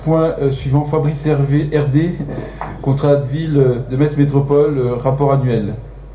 Point suivant, Fabrice Hervé, RD, contrat de ville de Metz Métropole, rapport annuel.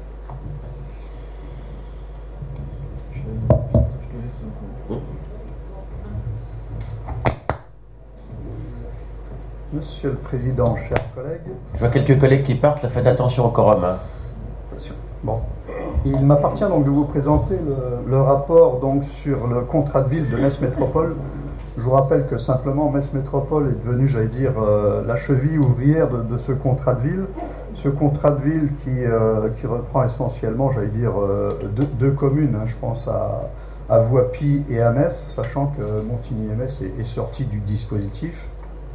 Monsieur le Président, chers collègues. Je vois quelques collègues qui partent, là, faites attention au quorum. Hein. Bon. Il m'appartient donc de vous présenter le rapport donc, sur le contrat de ville de Metz Métropole. Je vous rappelle que simplement Metz Métropole est devenue, j'allais dire, la cheville ouvrière de ce contrat de ville. Ce contrat de ville qui reprend essentiellement, j'allais dire, deux communes. Hein, je pense à Voipy et à Metz, sachant que Montigny et Metz est sorti du dispositif.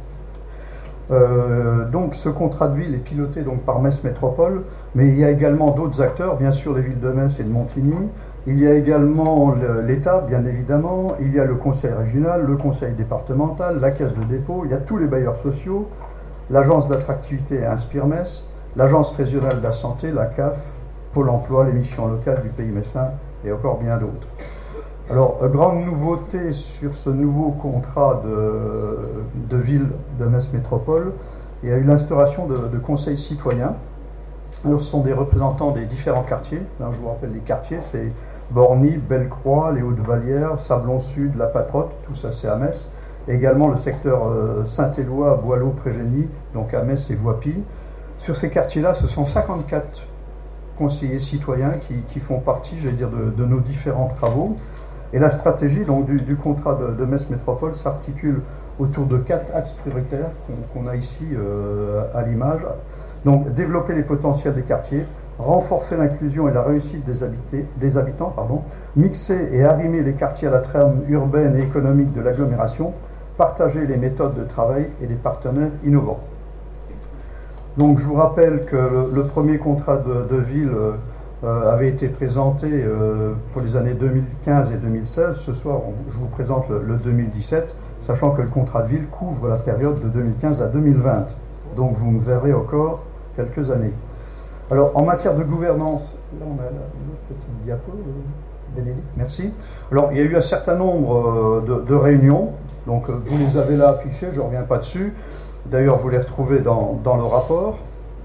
Donc ce contrat de ville est piloté donc par Metz Métropole, mais il y a également d'autres acteurs, bien sûr les villes de Metz et de Montigny. Il y a également l'État, bien évidemment. Il y a le conseil régional, le conseil départemental, la caisse de dépôt. Il y a tous les bailleurs sociaux, l'agence d'attractivité Inspire Metz, l'agence régionale de la santé, la CAF, Pôle emploi, les missions locales du pays messin et encore bien d'autres. Alors, grande nouveauté sur ce nouveau contrat de ville de Metz Métropole, il y a eu l'instauration de conseils citoyens. Alors, ce sont des représentants des différents quartiers. Là, je vous rappelle les quartiers, c'est Borny, Bellecroix, les Hautes-Vallières, Sablon-Sud, La Patrotte, tout ça c'est à Metz. Et également le secteur Saint-Éloi, Boileau, Prégénie, donc à Metz et Voipy. Sur ces quartiers-là, ce sont 54 conseillers citoyens qui font partie, j'allais dire, de nos différents travaux. Et la stratégie donc, du contrat de Metz Métropole s'articule autour de 4 axes prioritaires qu'on a ici à l'image. Donc, développer les potentiels des quartiers, renforcer l'inclusion et la réussite des habitants, mixer et arrimer les quartiers à la trame urbaine et économique de l'agglomération, partager les méthodes de travail et les partenaires innovants. Donc, je vous rappelle que le premier contrat de ville avait été présenté pour les années 2015 et 2016. Ce soir, je vous présente le 2017, sachant que le contrat de ville couvre la période de 2015 à 2020. Donc vous me verrez encore quelques années. Alors, en matière de gouvernance, là on a une autre petite diapo, Bénédicte, merci. Alors, il y a eu un certain nombre de réunions, donc vous les avez là affichées, je ne reviens pas dessus. D'ailleurs, vous les retrouvez dans le rapport.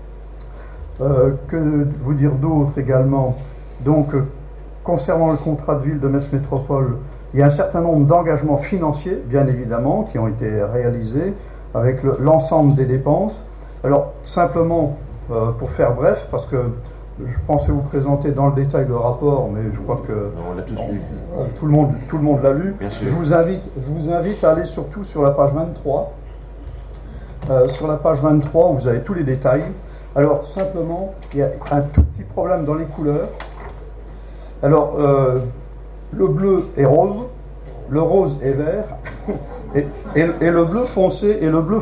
Que vous dire d'autre également? Donc, concernant le contrat de ville de Metz Métropole, il y a un certain nombre d'engagements financiers, bien évidemment, qui ont été réalisés avec l'ensemble des dépenses. Alors, simplement, pour faire bref, parce que je pensais vous présenter dans le détail le rapport, mais je crois que on l'a tous lu. Tout le monde l'a lu. Je vous invite à aller surtout sur la page 23. Sur la page 23, vous avez tous les détails. Alors, simplement, il y a un tout petit problème dans les couleurs. Alors, le bleu est rose, le rose est vert, et le bleu foncé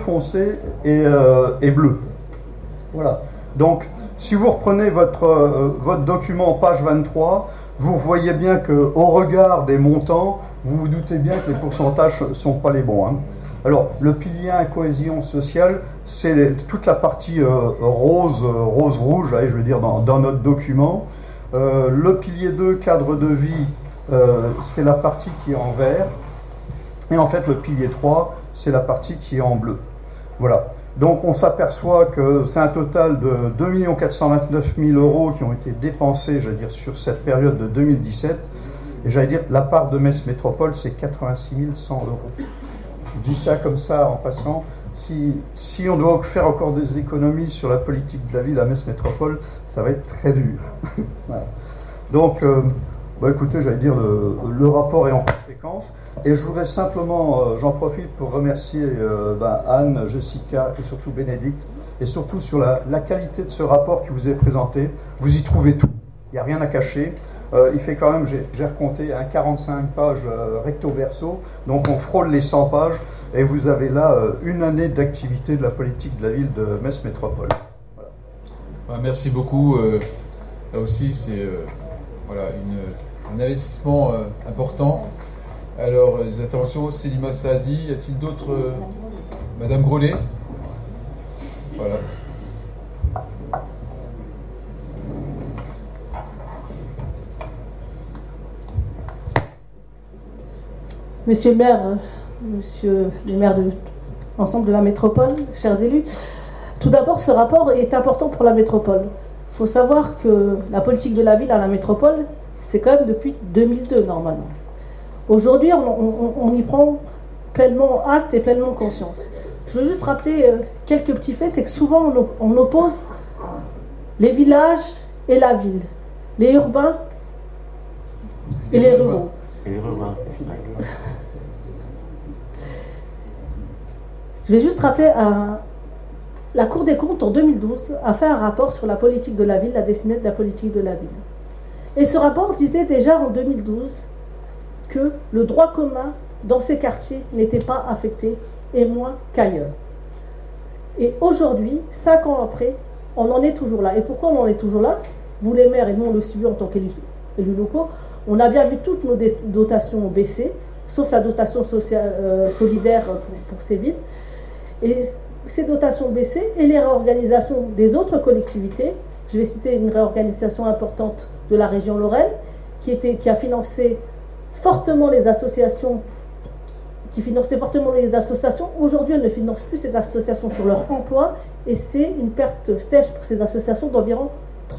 est bleu. Voilà. Donc, si vous reprenez votre document page 23, vous voyez bien qu'au regard des montants, vous vous doutez bien que les pourcentages ne sont pas les bons. Hein. Alors, le pilier 1, cohésion sociale, c'est toute la partie rose-rouge, je veux dire, dans notre document. Le pilier 2, cadre de vie, c'est la partie qui est en vert. Et en fait, le pilier 3, c'est la partie qui est en bleu. Voilà. Donc, on s'aperçoit que c'est un total de 2 429 000 euros qui ont été dépensés, j'allais dire, sur cette période de 2017. Et j'allais dire, la part de Metz Métropole, c'est 86 100 euros. Je dis ça comme ça en passant. Si on doit faire encore des économies sur la politique de la ville à Metz Métropole, ça va être très dur. Voilà. Donc, écoutez, j'allais dire, le rapport est en conséquence. Et je voudrais simplement, j'en profite pour remercier Anne, Jessica et surtout Bénédicte, et surtout sur la qualité de ce rapport qui vous est présenté. Vous y trouvez tout. Il n'y a rien à cacher. Il fait quand même, j'ai recompté, 45 pages recto verso, donc on frôle les 100 pages, et vous avez là une année d'activité de la politique de la ville de Metz Métropole. Voilà. Merci beaucoup. Là aussi, c'est un investissement important. Alors, les interventions, Célima Saadi, y a-t-il d'autres Madame Grolet? Voilà. Monsieur le maire de ensemble de la métropole, chers élus. Tout d'abord, ce rapport est important pour la métropole. Il faut savoir que la politique de la ville à la métropole, c'est quand même depuis 2002 normalement. Aujourd'hui, on y prend pleinement acte et pleinement conscience. Je veux juste rappeler quelques petits faits, c'est que souvent on oppose les villages et la ville, les urbains et les ruraux. Je vais juste rappeler, la Cour des comptes en 2012 a fait un rapport sur la politique de la ville, la dessinée de la politique de la ville. Et ce rapport disait déjà en 2012 que le droit commun dans ces quartiers n'était pas affecté, et moins qu'ailleurs. Et aujourd'hui, 5 ans après, on en est toujours là. Et pourquoi on en est toujours là? Vous les maires, et nous on le subit en tant qu'élus locaux, on a bien vu toutes nos dotations baisser, sauf la dotation solidaire pour ces villes. Et ces dotations baissées et les réorganisations des autres collectivités, je vais citer une réorganisation importante de la région Lorraine, qui a financé fortement les associations, aujourd'hui elles ne financent plus ces associations sur leur emploi, et c'est une perte sèche pour ces associations d'environ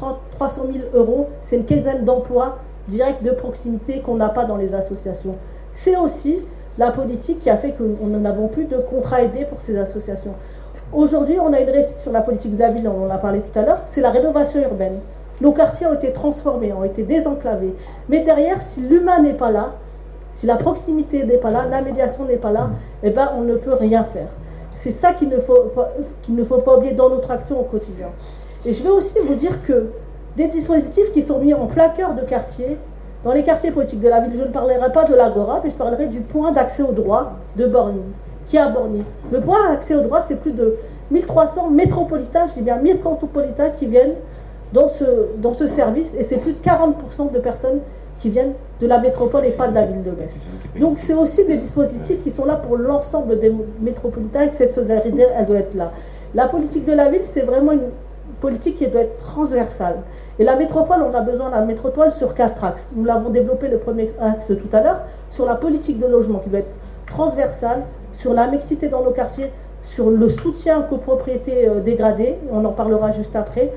300 000 €. C'est une quinzaine d'emplois directs de proximité qu'on n'a pas dans les associations. C'est aussi la politique qui a fait que nous n'avons plus de contrats aidés pour ces associations. Aujourd'hui, on a une réussite sur la politique de la ville, on en a parlé tout à l'heure, c'est la rénovation urbaine. Nos quartiers ont été transformés, ont été désenclavés. Mais derrière, si l'humain n'est pas là, si la proximité n'est pas là, la médiation n'est pas là, eh ben, on ne peut rien faire. C'est ça qu'il ne faut pas oublier dans notre action au quotidien. Et je vais aussi vous dire que des dispositifs qui sont mis en plein cœur de quartier, dans les quartiers politiques de la ville, je ne parlerai pas de l'Agora, mais je parlerai du point d'accès au droit de Borny, qui est à Borny. Le point d'accès au droit, c'est plus de 1300 métropolitains, je dis bien métropolitains, qui viennent dans ce service, et c'est plus de 40% de personnes qui viennent de la métropole et pas de la ville de Metz. Donc c'est aussi des dispositifs qui sont là pour l'ensemble des métropolitains, et que cette solidarité, elle doit être là. La politique de la ville, c'est vraiment une politique qui doit être transversale. Et la métropole, on a besoin de la métropole sur 4 axes. Nous l'avons développé le premier axe tout à l'heure, sur la politique de logement qui doit être transversale, sur la mixité dans nos quartiers, sur le soutien aux copropriétés dégradées, on en parlera juste après.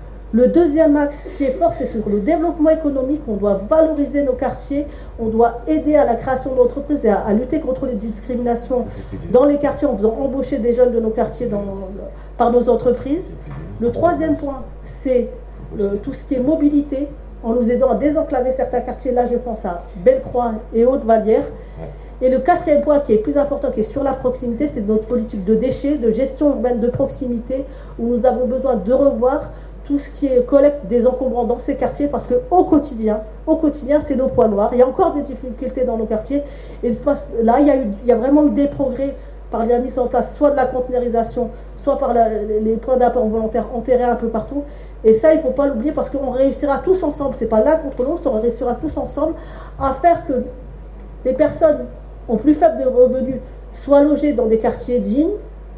Le deuxième axe qui est fort, c'est sur le développement économique. On doit valoriser nos quartiers, on doit aider à la création d'entreprises et à lutter contre les discriminations dans les quartiers en faisant embaucher des jeunes de nos quartiers par nos entreprises. Le troisième point, c'est tout ce qui est mobilité, en nous aidant à désenclaver certains quartiers. Là, je pense à Bellecroix et Haute-Vallière. Et le quatrième point qui est plus important, qui est sur la proximité, c'est notre politique de déchets, de gestion urbaine de proximité, où nous avons besoin de revoir tout ce qui est collecte des encombrants dans ces quartiers, parce qu'au quotidien, c'est nos points noirs. Il y a encore des difficultés dans nos quartiers. Et là, il y a vraiment eu des progrès par la mise en place soit de la conteneurisation, soit par les points d'apport volontaires enterrés un peu partout. Et ça, il ne faut pas l'oublier, parce qu'on réussira tous ensemble, c'est pas l'un contre l'autre, on réussira tous ensemble à faire que les personnes aux plus faibles revenus soient logées dans des quartiers dignes,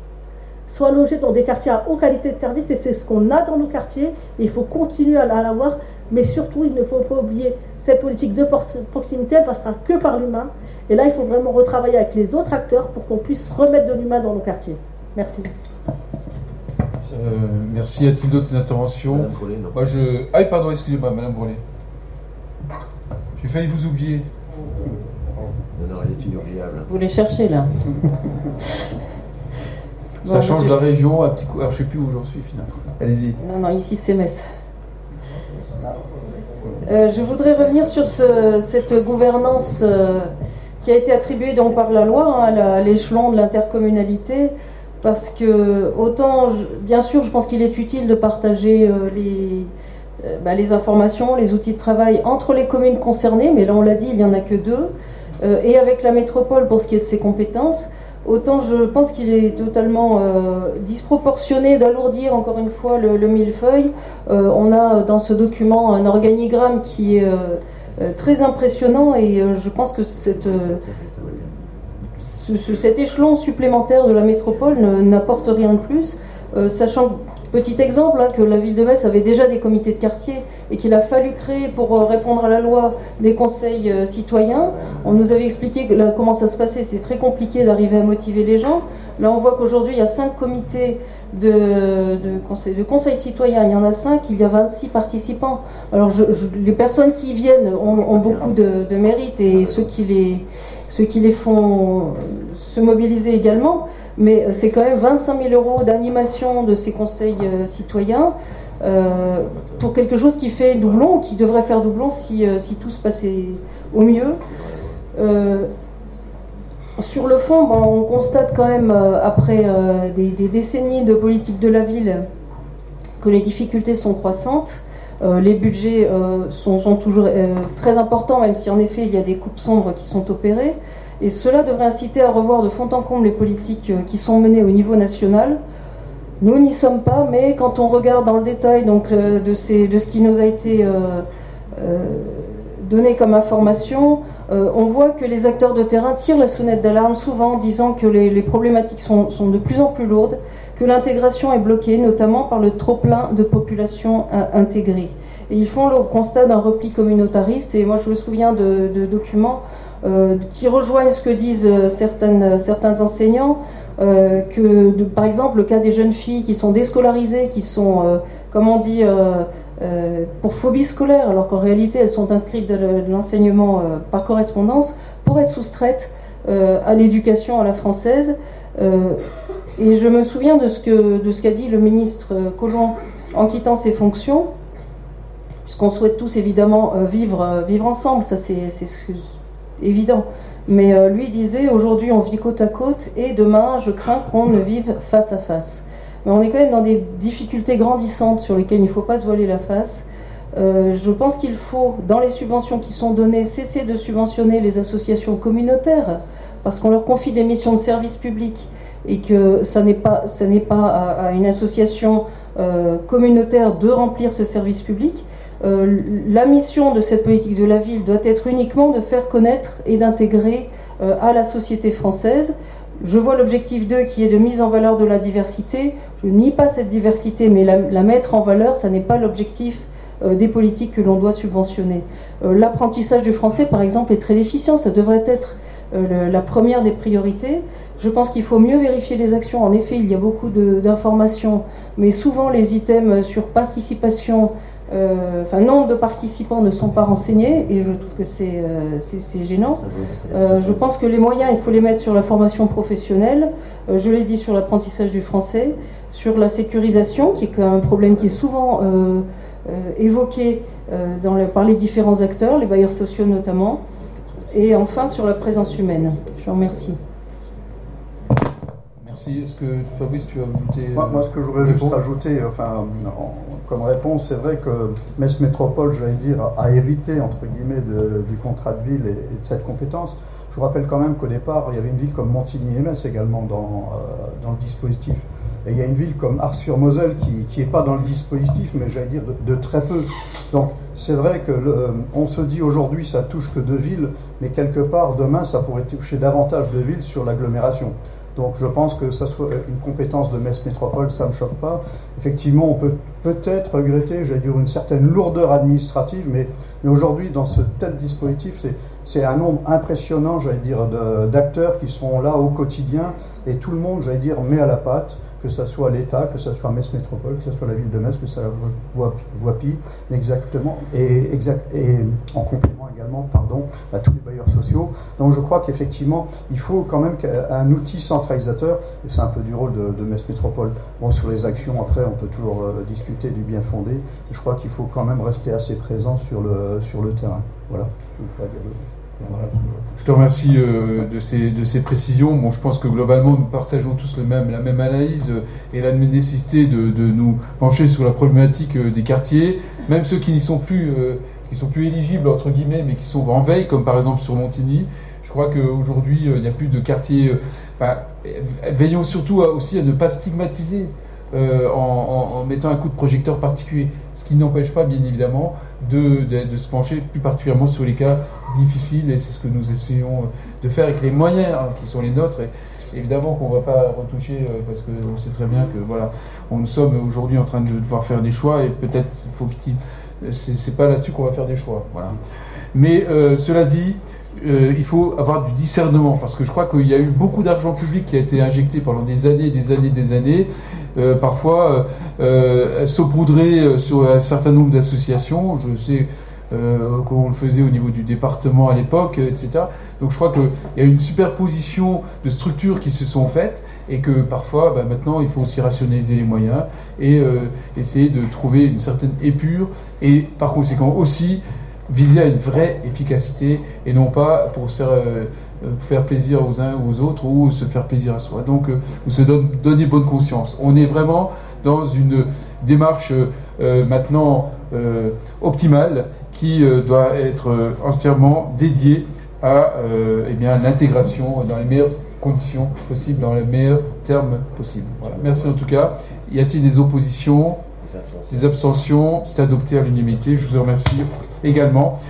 soient logés dans des quartiers à haute qualité de service, et c'est ce qu'on a dans nos quartiers, et il faut continuer à l'avoir, mais surtout il ne faut pas oublier cette politique de proximité, elle passera que par l'humain, et là il faut vraiment retravailler avec les autres acteurs pour qu'on puisse remettre de l'humain dans nos quartiers. Merci. Merci. Y a-t-il d'autres interventions? Madame Brolé, non. Moi, Ah, pardon, excusez-moi, Madame Brolé. J'ai failli vous oublier. Non, elle est inoubliable. Vous les cherchez là. Ça Bon, change la région, un petit coup. Alors, je ne sais plus où j'en suis finalement. Allez-y. Non, ici c'est Metz. Je voudrais revenir sur cette gouvernance qui a été attribuée donc par la loi à l'échelon de l'intercommunalité, parce que autant, bien sûr, je pense qu'il est utile de partager les informations, les outils de travail entre les communes concernées, mais là on l'a dit, il n'y en a que 2, et avec la métropole pour ce qui est de ses compétences. Autant je pense qu'il est totalement disproportionné d'alourdir encore une fois le millefeuille. On a dans ce document un organigramme qui est très impressionnant, et je pense que cet échelon supplémentaire de la métropole n'apporte rien de plus, sachant Petit exemple, que la ville de Metz avait déjà des comités de quartier et qu'il a fallu créer pour répondre à la loi des conseils citoyens. On nous avait expliqué comment ça se passait, c'est très compliqué d'arriver à motiver les gens. Là, on voit qu'aujourd'hui, il y a 5 comités de conseils citoyens, il y en a 5, il y a 26 participants. Alors, les personnes qui viennent ont beaucoup de mérite et ceux qui les font se mobiliser également. Mais c'est quand même 25 000 € d'animation de ces conseils citoyens pour quelque chose qui fait doublon, qui devrait faire doublon si tout se passait au mieux. Sur le fond, on constate quand même, après des décennies de politique de la ville, que les difficultés sont croissantes. Les budgets sont toujours très importants, même si en effet il y a des coupes sombres qui sont opérées. Et cela devrait inciter à revoir de fond en comble les politiques qui sont menées au niveau national. Nous n'y sommes pas, mais quand on regarde dans le détail de ce qui nous a été donné comme information, on voit que les acteurs de terrain tirent la sonnette d'alarme souvent en disant que les problématiques sont de plus en plus lourdes, que l'intégration est bloquée, notamment par le trop-plein de population intégrée. Et ils font le constat d'un repli communautariste, et moi je me souviens de documents qui rejoignent ce que disent certains enseignants, par exemple le cas des jeunes filles qui sont déscolarisées, qui sont, comme on dit, pour phobie scolaire, alors qu'en réalité elles sont inscrites de l'enseignement par correspondance, pour être soustraites à l'éducation à la française. Et je me souviens de ce qu'a dit le ministre Collomb en quittant ses fonctions, puisqu'on souhaite tous évidemment vivre ensemble, ça c'est évident. Mais lui disait, aujourd'hui on vit côte à côte et demain je crains qu'on ne vive face à face. Mais on est quand même dans des difficultés grandissantes sur lesquelles il ne faut pas se voiler la face. Je pense qu'il faut, dans les subventions qui sont données, cesser de subventionner les associations communautaires, parce qu'on leur confie des missions de service public et que ça n'est pas à une association communautaire de remplir ce service public. La mission de cette politique de la ville doit être uniquement de faire connaître et d'intégrer à la société française. Je vois l'objectif 2 qui est de mise en valeur de la diversité. Je nie pas cette diversité, mais la mettre en valeur, ça n'est pas l'objectif des politiques que l'on doit subventionner. L'apprentissage du français, par exemple, est très déficient. Ça devrait être la première des priorités. Je pense qu'il faut mieux vérifier les actions. En effet, il y a beaucoup d'informations, mais souvent les items sur participation, nombre de participants ne sont pas renseignés, et je trouve que c'est gênant. Je pense que les moyens, il faut les mettre sur la formation professionnelle, je l'ai dit, sur l'apprentissage du français, sur la sécurisation, qui est un problème qui est souvent évoqué par les différents acteurs, les bailleurs sociaux notamment, et enfin sur la présence humaine. Je vous remercie. Merci. Est-ce que Fabrice, tu as ajouté moi, ce que je voudrais juste rajouter, comme réponse, c'est vrai que Metz Métropole, j'allais dire, a hérité, entre guillemets, du contrat de ville et de cette compétence. Je vous rappelle quand même qu'au départ, il y avait une ville comme Montigny et Metz également dans le dispositif. Et il y a une ville comme Ars-sur-Moselle qui n'est pas dans le dispositif, mais j'allais dire de très peu. Donc c'est vrai que on se dit aujourd'hui ça touche que 2 villes, mais quelque part demain ça pourrait toucher davantage de villes sur l'agglomération. Donc je pense que ça soit une compétence de Metz Métropole, ça ne me choque pas. Effectivement, on peut peut-être regretter, j'allais dire, une certaine lourdeur administrative, mais aujourd'hui, dans ce tel dispositif, c'est un nombre impressionnant, j'allais dire, d'acteurs qui sont là au quotidien, et tout le monde, j'allais dire, met à la pâte, que ce soit l'État, que ce soit Metz Métropole, que ce soit la ville de Metz, que ce soit Voipy, exactement, et en complément également, à tous les bailleurs sociaux. Donc je crois qu'effectivement, il faut quand même un outil centralisateur, et c'est un peu du rôle de Metz Métropole. Bon, sur les actions, après, on peut toujours discuter du bien fondé. Je crois qu'il faut quand même rester assez présent sur le terrain. Voilà. Je te remercie de ces précisions. Bon, je pense que globalement, nous partageons tous la même analyse et la nécessité de nous pencher sur la problématique des quartiers, même ceux qui sont plus éligibles, entre guillemets, mais qui sont en veille, comme par exemple sur Montigny. Je crois qu'aujourd'hui, il n'y a plus de quartiers. Veillons surtout aussi à ne pas stigmatiser en mettant un coup de projecteur particulier, ce qui n'empêche pas, bien évidemment, de se pencher plus particulièrement sur les cas difficiles, et c'est ce que nous essayons de faire avec les moyens qui sont les nôtres. évidemment qu'on ne va pas retoucher parce qu'on sait très bien que voilà, nous sommes aujourd'hui en train de devoir faire des choix et peut-être c'est pas là-dessus qu'on va faire des choix. Voilà. Mais cela dit, il faut avoir du discernement parce que je crois qu'il y a eu beaucoup d'argent public qui a été injecté pendant des années, parfois saupoudré sur un certain nombre d'associations. Je sais qu'on le faisait au niveau du département à l'époque, etc. Donc je crois qu'il y a une superposition de structures qui se sont faites et que parfois, maintenant, il faut aussi rationaliser les moyens et essayer de trouver une certaine épure et par conséquent aussi viser à une vraie efficacité et non pas pour faire plaisir aux uns ou aux autres ou se faire plaisir à soi. Donc, se donner bonne conscience. On est vraiment dans une démarche maintenant optimale qui doit être entièrement dédiée à l'intégration dans les meilleures conditions possibles, dans les meilleurs termes possibles. Voilà. Merci en tout cas. Y a-t-il des oppositions ? Des abstentions? C'est adopté à l'unanimité. Je vous remercie également.